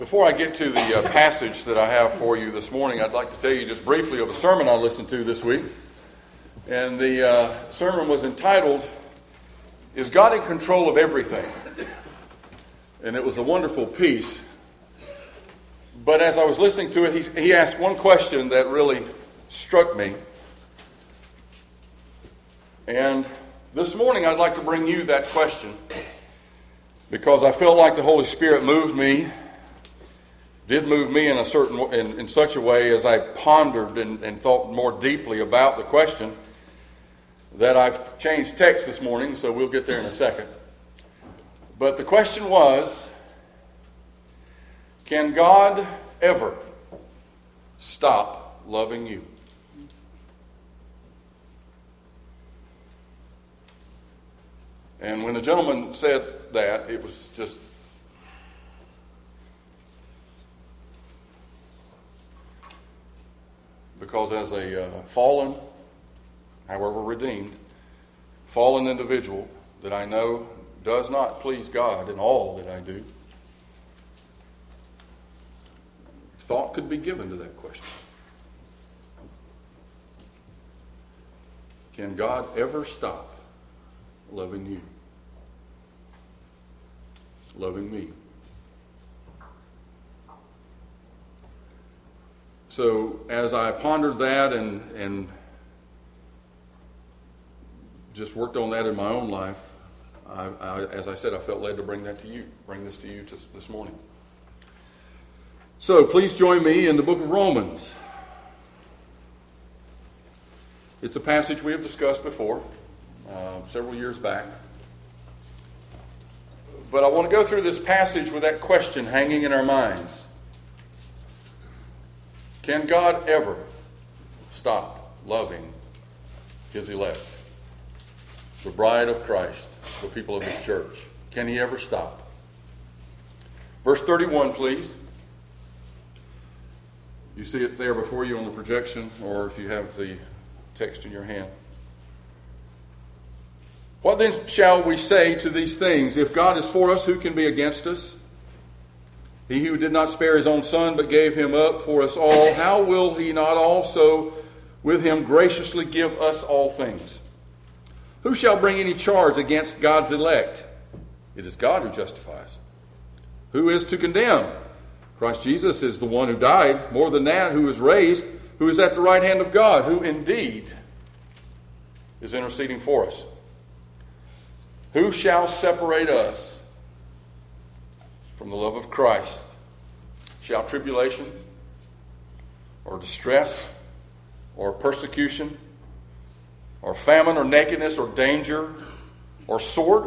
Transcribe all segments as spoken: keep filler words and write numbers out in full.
Before I get to the uh, passage that I have for you this morning, I'd like to tell you just briefly of a sermon I listened to this week. And the uh, sermon was entitled, "Is God in Control of Everything?" And it was a wonderful piece. But as I was listening to it, he, he asked one question that really struck me. And this morning I'd like to bring you that question because I felt like the Holy Spirit moved me did move me in a certain in, in such a way as I pondered and, and thought more deeply about the question that I've changed text this morning, so we'll get there in a second. But the question was, can God ever stop loving you? And when the gentleman said that, it was just because as a uh, fallen, however redeemed, fallen individual that I know does not please God in all that I do, thought could be given to that question. Can God ever stop loving you? Loving me? So as I pondered that and, and just worked on that in my own life, I, I, as I said, I felt led to bring that to you, bring this to you to, this morning. So please join me in the book of Romans. It's a passage we have discussed before, uh, several years back. But I want to go through this passage with that question hanging in our minds. Can God ever stop loving His elect, the bride of Christ, the people of His church? Can He ever stop? Verse thirty-one, please. You see it there before you on the projection, or if you have the text in your hand. What then shall we say to these things? If God is for us, who can be against us? He who did not spare His own Son, but gave Him up for us all, how will He not also with Him graciously give us all things? Who shall bring any charge against God's elect? It is God who justifies. Who is to condemn? Christ Jesus is the one who died, more than that, who is raised, who is at the right hand of God, who indeed is interceding for us. Who shall separate us from the love of Christ? Shall tribulation, or distress, or persecution, or famine, or nakedness, or danger, or sword?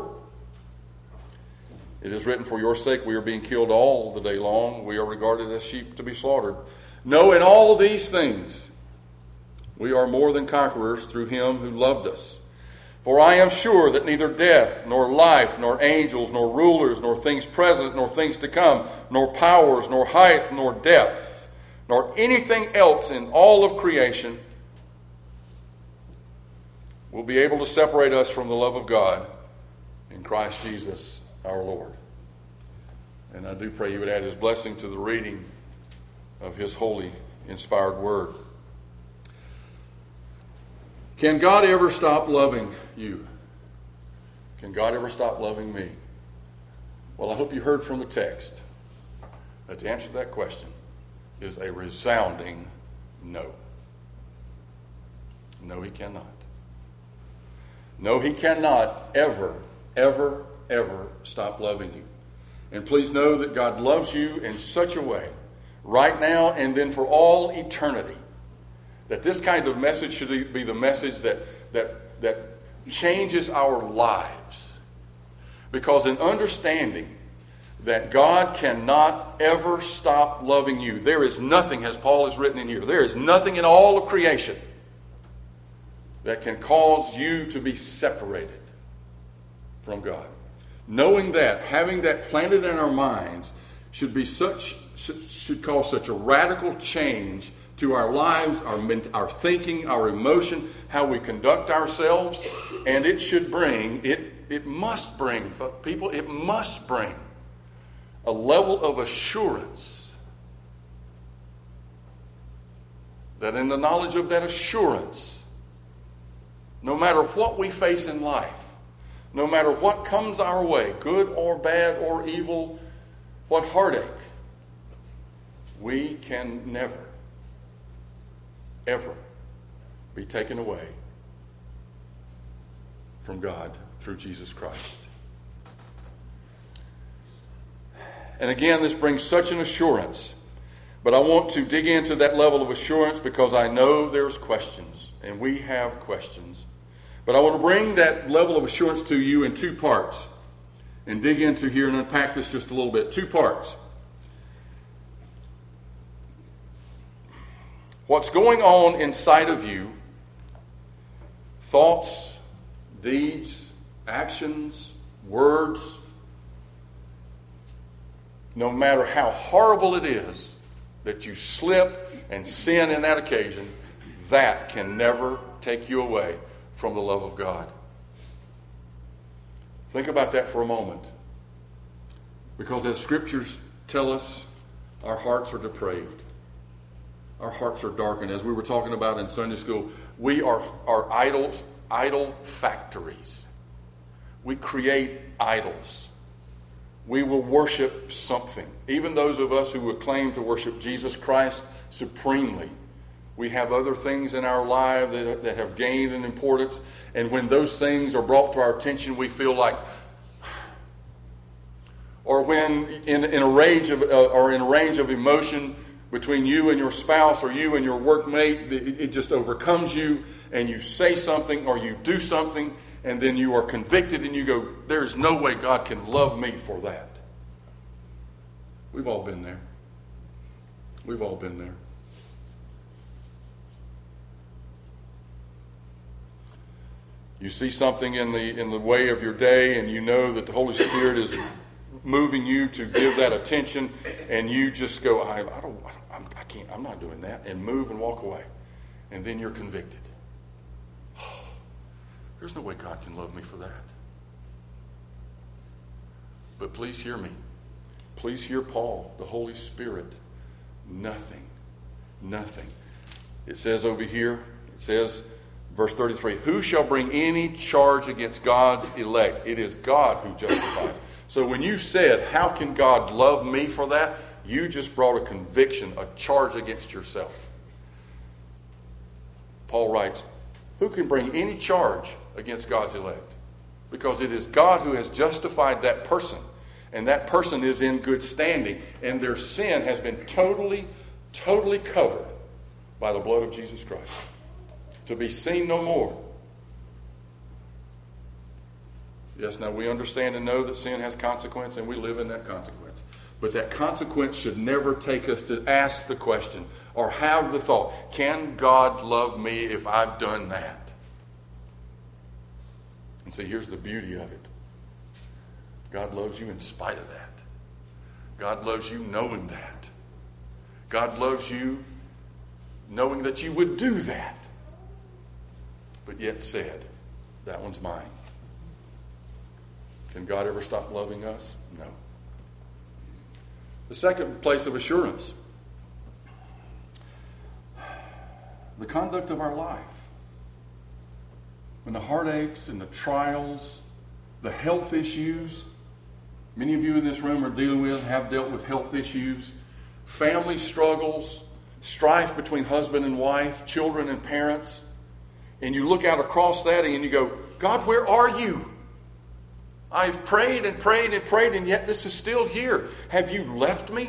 It is written, for your sake we are being killed all the day long. We are regarded as sheep to be slaughtered. No, in all these things we are more than conquerors through Him who loved us. For I am sure that neither death, nor life, nor angels, nor rulers, nor things present, nor things to come, nor powers, nor height, nor depth, nor anything else in all of creation will be able to separate us from the love of God in Christ Jesus our Lord. And I do pray you would add His blessing to the reading of His holy, inspired word. Can God ever stop loving you? Can God ever stop loving me? Well, I hope you heard from the text that the answer to that question is a resounding no. No, He cannot. No, He cannot ever, ever, ever stop loving you. And please know that God loves you in such a way, right now and then for all eternity, that this kind of message should be the message that, that, that changes our lives. Because in understanding that God cannot ever stop loving you, there is nothing, as Paul has written in here, there is nothing in all of creation that can cause you to be separated from God. Knowing that, having that planted in our minds, should be such should cause such a radical change to our lives, our, our thinking, our emotion, how we conduct ourselves, and it should bring, it, it must bring, people, it must bring a level of assurance that in the knowledge of that assurance, no matter what we face in life, no matter what comes our way, good or bad or evil, what heartache, we can never, ever be taken away from God through Jesus Christ. And again, this brings such an assurance. But I want to dig into that level of assurance because I know there's questions, and we have questions. But I want to bring that level of assurance to you in two parts and dig into here and unpack this just a little bit. Two parts. What's going on inside of you, thoughts, deeds, actions, words, no matter how horrible it is that you slip and sin in that occasion, that can never take you away from the love of God. Think about that for a moment. Because as scriptures tell us, our hearts are depraved. Our hearts are darkened. As we were talking about in Sunday school, we are, are idols, idol factories. We create idols. We will worship something. Even those of us who would claim to worship Jesus Christ supremely, we have other things in our life that, that have gained in importance. And when those things are brought to our attention, we feel like, or when in, in a range of uh, or in a range of emotion between you and your spouse or you and your workmate, it, it just overcomes you, and you say something or you do something, and then you are convicted and you go, there's no way God can love me for that. We've all been there. We've all been there. You see something in the in the way of your day, and you know that the Holy Spirit is moving you to give that attention, and you just go, I, I don't, I'm, I can't, I'm not doing that, and move and walk away, and then you're convicted. There's no way God can love me for that. But please hear me. Please hear Paul, the Holy Spirit. Nothing, nothing. It says over here, it says, verse thirty-three, who shall bring any charge against God's elect? It is God who justifies. So when you said, how can God love me for that? You just brought a conviction, a charge against yourself. Paul writes, who can bring any charge against God's elect? Because it is God who has justified that person. And that person is in good standing. And their sin has been totally, totally covered by the blood of Jesus Christ. To be seen no more. Yes, now we understand and know that sin has consequence, and we live in that consequence. But that consequence should never take us to ask the question or have the thought, can God love me if I've done that? And see, here's the beauty of it. God loves you in spite of that. God loves you knowing that. God loves you knowing that you would do that. But yet said, that one's mine. Can God ever stop loving us? No. The second place of assurance, the conduct of our life. When the heartaches and the trials, the health issues, many of you in this room are dealing with, have dealt with health issues, family struggles, strife between husband and wife, children and parents, and you look out across that and you go, God, where are you? I've prayed and prayed and prayed, and yet this is still here. Have you left me?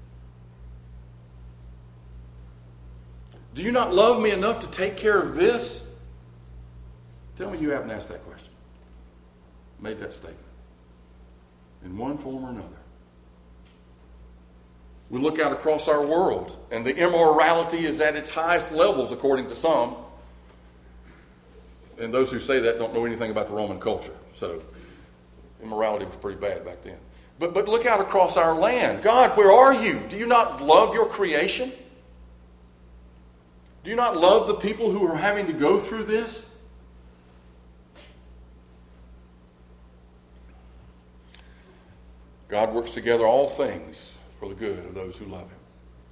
Do you not love me enough to take care of this? Tell me you haven't asked that question. Made that statement. In one form or another. We look out across our world, and the immorality is at its highest levels, according to some. And those who say that don't know anything about the Roman culture. So immorality was pretty bad back then. But, but look out across our land. God, where are you? Do you not love your creation? Do you not love the people who are having to go through this? God works together all things for the good of those who love him.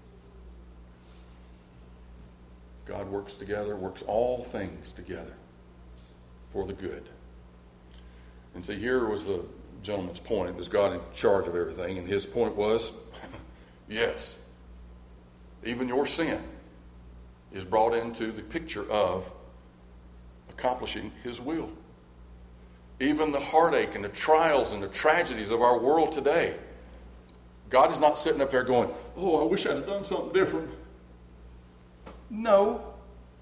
God works together, works all things together for the good. And see, here was the gentleman's point. Was God in charge of everything? And his point was, yes, even your sin is brought into the picture of accomplishing his will. Even the heartache and the trials and the tragedies of our world today, God is not sitting up there going, oh, I wish I'd have done something different. No.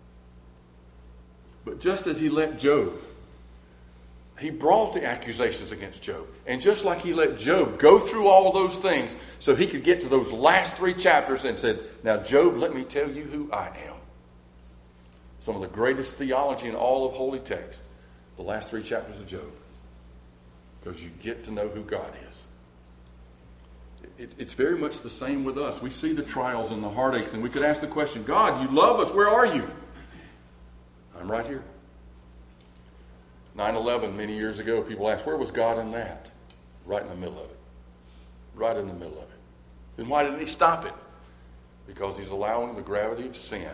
But just as he let Job, he brought the accusations against Job. And just like he let Job go through all those things so he could get to those last three chapters and said, now Job, let me tell you who I am. Some of the greatest theology in all of Holy Text, the last three chapters of Job. Because you get to know who God is. It, it's very much the same with us. We see the trials and the heartaches, and we could ask the question, God, you love us. Where are you? I'm right here. nine eleven, many years ago, people asked, where was God in that? Right in the middle of it. Right in the middle of it. Then why didn't he stop it? Because he's allowing the gravity of sin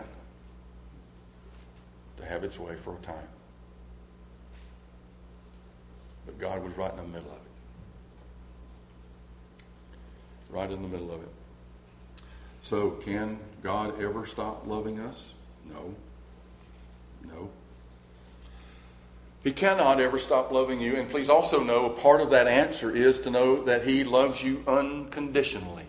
to have its way for a time. But God was right in the middle of it. Right in the middle of it. So, can God ever stop loving us? No. No. He cannot ever stop loving you. And please also know, a part of that answer is to know that he loves you unconditionally.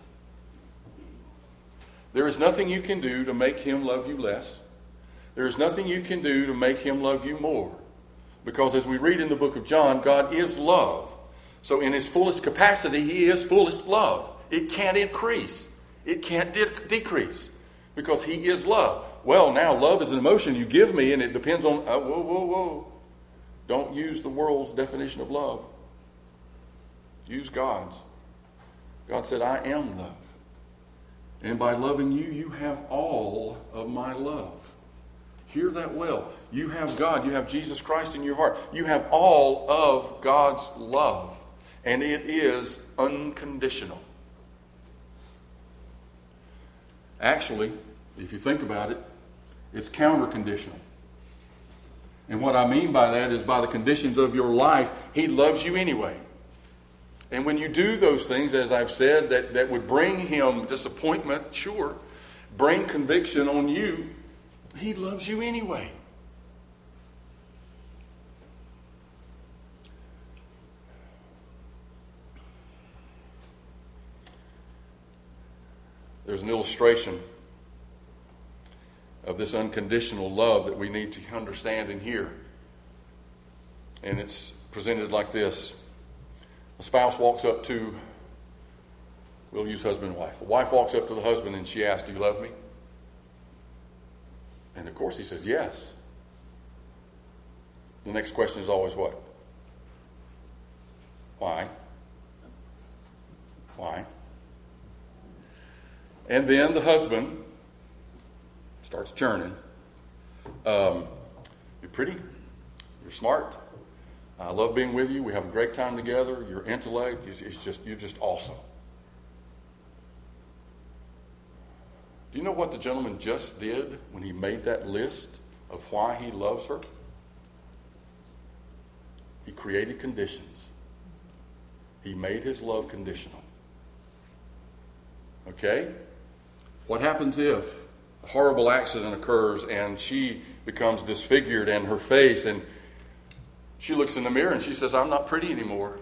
There is nothing you can do to make him love you less. There is nothing you can do to make him love you more. Because as we read in the book of John, God is love. So in his fullest capacity, he is fullest love. It can't increase. It can't de- decrease. Because he is love. Well, now love is an emotion you give me, and it depends on, uh, whoa, whoa, whoa. Don't use the world's definition of love. Use God's. God said, I am love. And by loving you, you have all of my love. Hear that well. You have God. You have Jesus Christ in your heart. You have all of God's love. And it is unconditional. Actually, if you think about it, it's counter-conditional. And what I mean by that is by the conditions of your life, he loves you anyway. And when you do those things, as I've said, that, that would bring him disappointment, sure, bring conviction on you, he loves you anyway. There's an illustration of this unconditional love that we need to understand and hear. And it's presented like this. A spouse walks up to, we'll use husband and wife. A wife walks up to the husband and she asks, do you love me? And of course he says, yes. The next question is always what? Why? Why? And then the husband starts churning. Um, you're pretty. You're smart. I love being with you. We have a great time together. Your intellect, it's just, you're just awesome. Do you know what the gentleman just did when he made that list of why he loves her? He created conditions. He made his love conditional. Okay? What happens if a horrible accident occurs and she becomes disfigured and her face, and she looks in the mirror and she says, I'm not pretty anymore?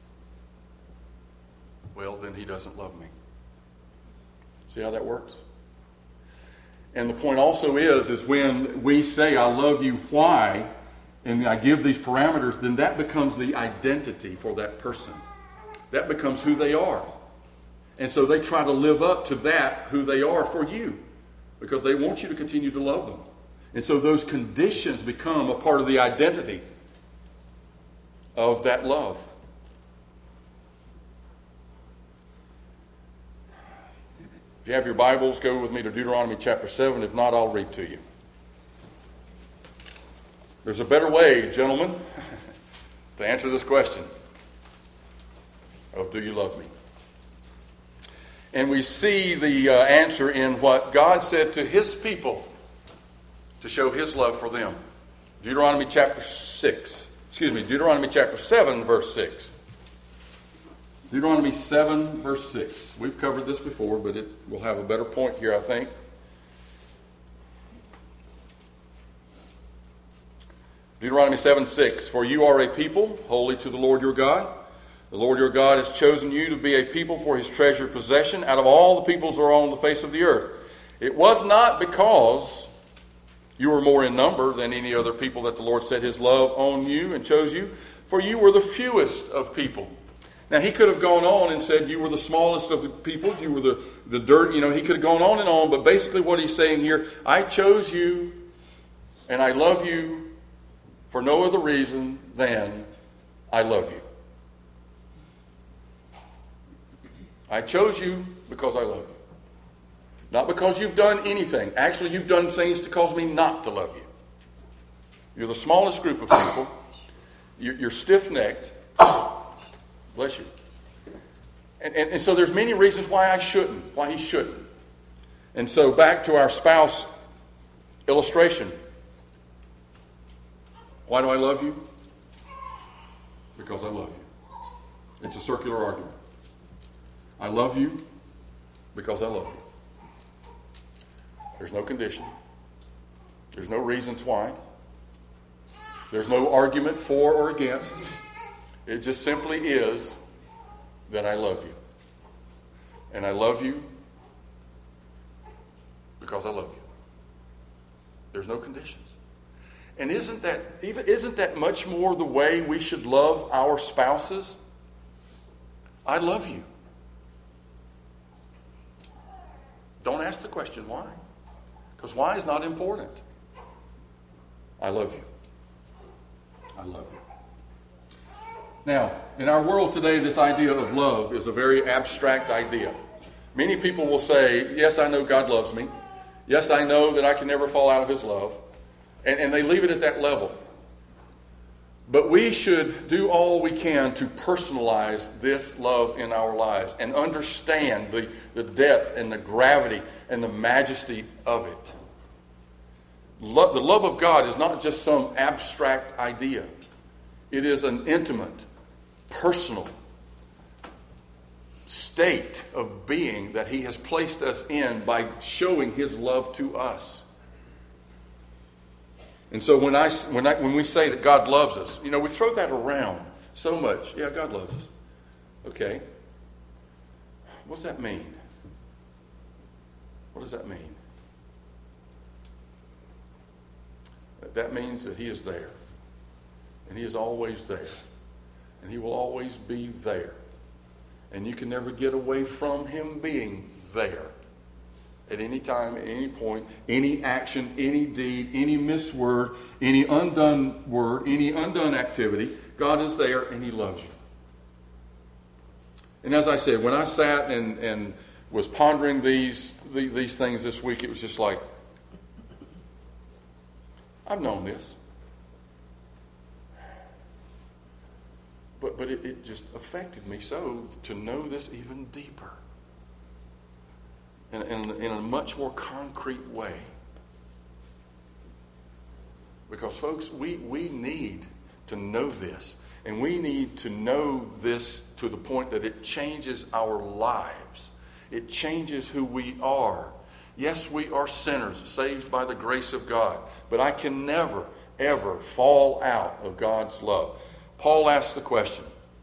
Well, then he doesn't love me. See how that works? And the point also is, is when we say, I love you, why? And I give these parameters, then that becomes the identity for that person. That becomes who they are. And so they try to live up to that, who they are for you, because they want you to continue to love them. And so those conditions become a part of the identity of that love. If you have your Bibles, go with me to Deuteronomy chapter seven. If not, I'll read to you. There's a better way, gentlemen, to answer this question of do you love me? And we see the uh, answer in what God said to his people to show his love for them. Deuteronomy chapter six. Excuse me, Deuteronomy chapter seven, verse six. Deuteronomy seven, verse six. We've covered this before, but it will have a better point here, I think. Deuteronomy seven, six. For you are a people holy to the Lord your God. The Lord your God has chosen you to be a people for his treasured possession out of all the peoples who are on the face of the earth. It was not because you were more in number than any other people that the Lord set his love on you and chose you, for you were the fewest of people. Now, he could have gone on and said you were the smallest of the people, you were the, the dirt, you know, he could have gone on and on, but basically what he's saying here, I chose you and I love you for no other reason than I love you. I chose you because I love you. Not because you've done anything. Actually, you've done things to cause me not to love you. You're the smallest group of people. You're, you're stiff-necked. Bless you. And, and, and so there's many reasons why I shouldn't, why he shouldn't. And so back to our spouse illustration. Why do I love you? Because I love you. It's a circular argument. I love you because I love you. There's no condition. There's no reasons why. There's no argument for or against. It just simply is that I love you. And I love you because I love you. There's no conditions. And isn't that even isn't that much more the way we should love our spouses? I love you. Don't ask the question why. Because why is not important. I love you. I love you. Now, in our world today, this idea of love is a very abstract idea. Many people will say, yes, I know God loves me. Yes, I know that I can never fall out of his love. And, and they leave it at that level. But we should do all we can to personalize this love in our lives and understand the, the depth and the gravity and the majesty of it. Lo- the love of God is not just some abstract idea. It is an intimate, personal state of being that he has placed us in by showing his love to us. And so when I, when I when we say that God loves us, you know, we throw that around so much. Yeah, God loves us. Okay. What does that mean? What does that mean? That means that he is there. And he is always there. And he will always be there. And you can never get away from him being there. At any time, at any point, any action, any deed, any misword, any undone word, any undone activity, God is there and he loves you. And as I said, when I sat and, and was pondering these, these things this week, it was just like, I've known this. But, but it, it just affected me so to know this even deeper. In, in, in a much more concrete way. Because, folks, we, we need to know this. And we need to know this to the point that it changes our lives. It changes who we are. Yes, we are sinners, saved by the grace of God. But I can never, ever fall out of God's love. Paul asked the question.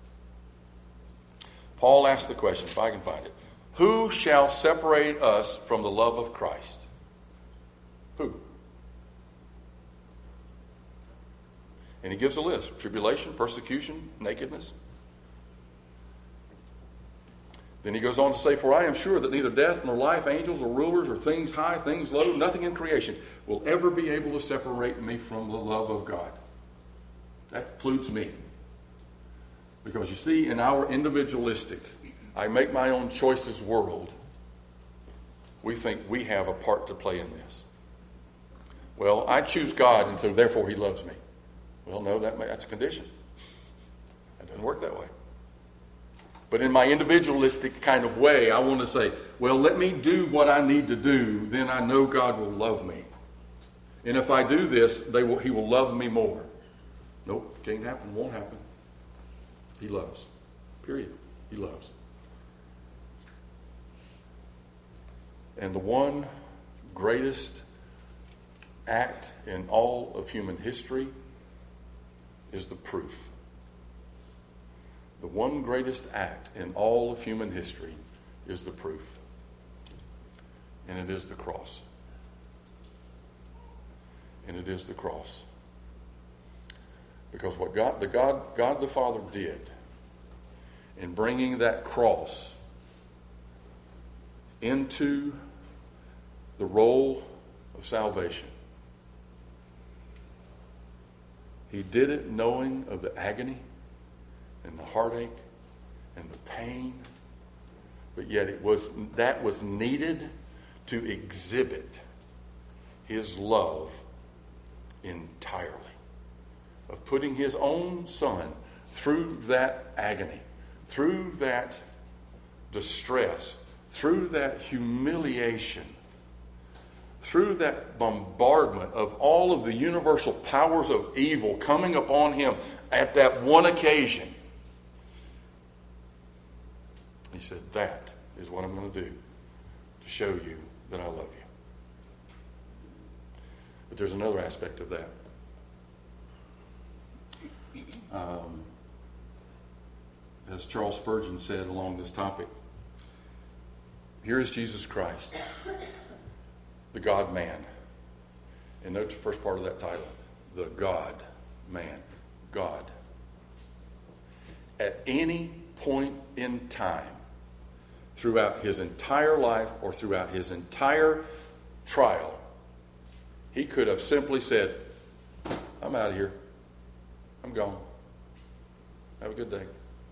Paul asked the question, if I can find it. Who shall separate us from the love of Christ? Who? And he gives a list. Tribulation, persecution, nakedness. Then he goes on to say, for I am sure that neither death nor life, angels or rulers or things high, things low, nothing in creation will ever be able to separate me from the love of God. That includes me. Because you see, in our individualistic, I make my own choices world, we think we have a part to play in this. Well, I choose God, and so therefore he loves me. Well, no, that may, that's a condition. It doesn't work that way. But in my individualistic kind of way, I want to say, well, let me do what I need to do, then I know God will love me. And if I do this, they will, he will love me more. Nope, can't happen, won't happen. He loves. Period. He loves. And the one greatest act in all of human history is the proof. The one greatest act in all of human history is the proof. And it is the cross. And it is the cross. Because what God the God God the Father did in bringing that cross into the role of salvation, he did it knowing of the agony and the heartache and the pain, but yet it was that was needed to exhibit his love entirely, of putting his own son through that agony, through that distress, through that humiliation, through that bombardment of all of the universal powers of evil coming upon him at that one occasion. He said, that is what I'm going to do to show you that I love you. But there's another aspect of that. Um, as Charles Spurgeon said along this topic, here is Jesus Christ, the God-man. And note the first part of that title, the God-man. God. At any point in time, throughout his entire life or throughout his entire trial, he could have simply said, I'm out of here. I'm gone. Have a good day.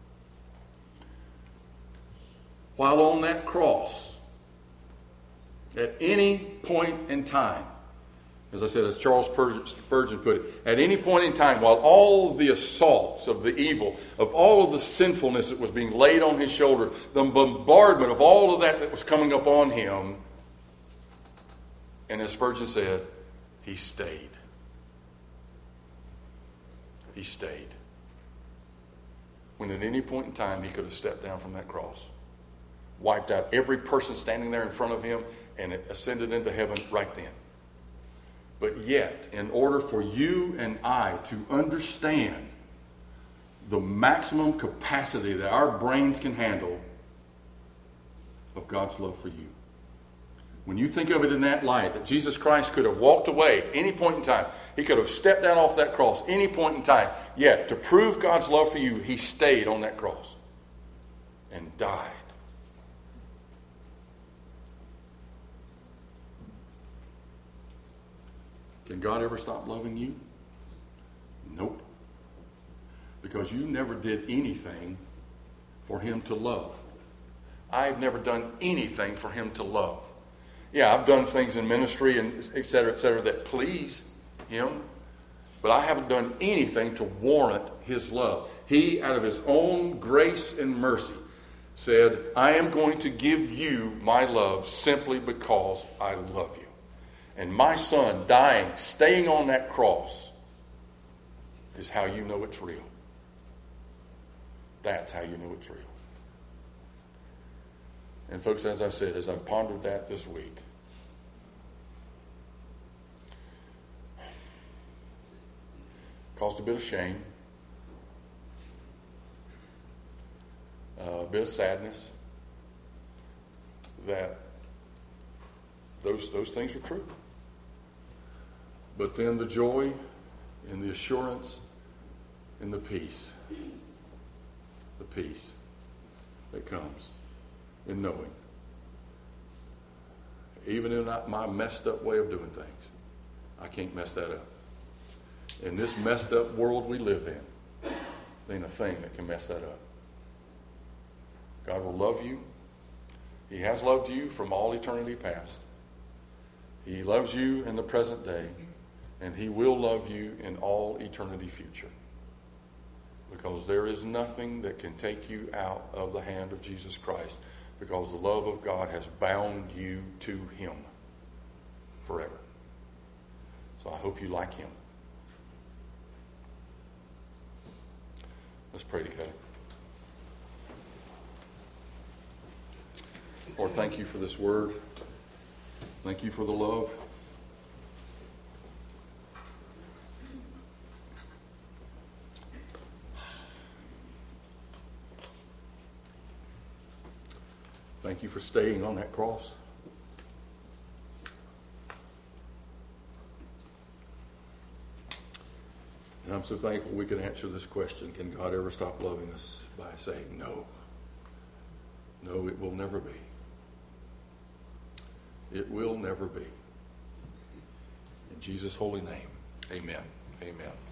While on that cross, at any point in time, as I said, as Charles Spurgeon put it, at any point in time, while all the assaults of the evil, of all of the sinfulness that was being laid on his shoulder, the bombardment of all of that that was coming up on him, and as Spurgeon said, he stayed. He stayed. When at any point in time he could have stepped down from that cross, wiped out every person standing there in front of him, and it ascended into heaven right then. But yet, in order for you and I to understand the maximum capacity that our brains can handle of God's love for you, when you think of it in that light, that Jesus Christ could have walked away any point in time, he could have stepped down off that cross any point in time, yet to prove God's love for you, he stayed on that cross and died. Can God ever stop loving you? Nope. Because you never did anything for him to love. I've never done anything for him to love. Yeah, I've done things in ministry and et cetera, et cetera, that please him, but I haven't done anything to warrant his love. He, out of his own grace and mercy, said, I am going to give you my love simply because I love you. And my son dying, staying on that cross, is how you know it's real. That's how you know it's real. And folks, as I said, as I've pondered that this week, caused a bit of shame, a bit of sadness that those, those things are true. But then the joy and the assurance and the peace, the peace that comes in knowing, even in my messed up way of doing things, I can't mess that up. In this messed up world we live in, there ain't a thing that can mess that up. God will love you. He has loved you from all eternity past. He loves you in the present day, and he will love you in all eternity future. Because there is nothing that can take you out of the hand of Jesus Christ, because the love of God has bound you to Him forever. So I hope you like Him. Let's pray together. Lord, thank you for this word. Thank you for the love. Thank you for staying on that cross. And I'm so thankful we can answer this question. Can God ever stop loving us? By saying no. No, it will never be. It will never be. In Jesus' holy name, amen. Amen.